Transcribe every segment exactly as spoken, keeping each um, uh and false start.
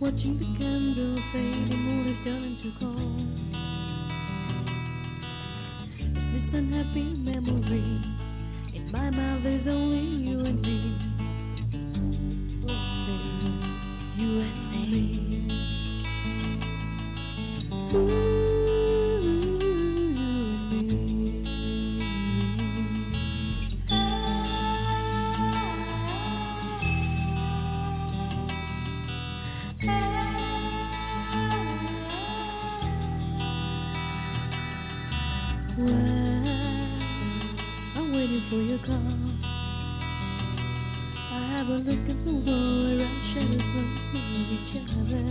watching the candle fade, the moon is turning to cold. Dismiss unhappy memories. In my mind there's only you and me. Only you and me. Ooh. Well, I'm waiting for your call. I have a look at the wall where our shadows once meet each other.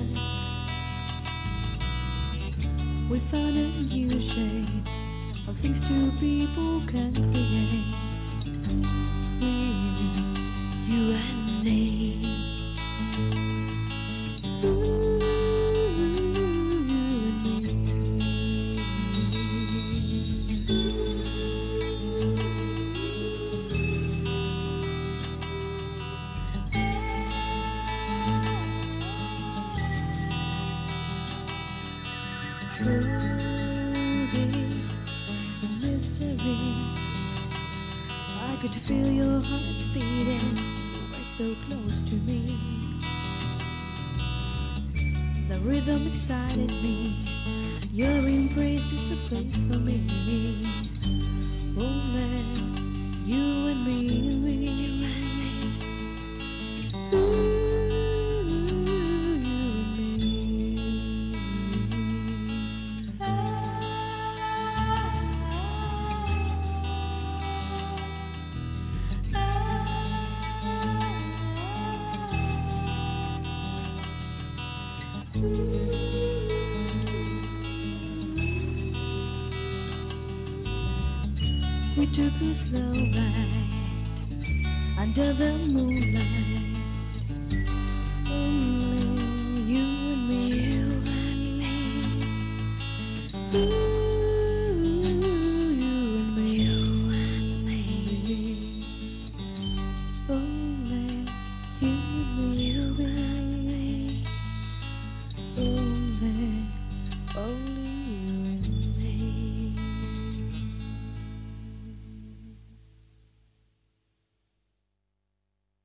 We found a new shade of things two people can create. We, you and me. Ooh. Truly, a mystery. I could feel your heart beating. You were so close to me. The rhythm excited me. Your embrace is the place for me. Only you and me, you and me. Ooh. We took a slow ride under the moonlight. Only you and me, you and me. Ooh.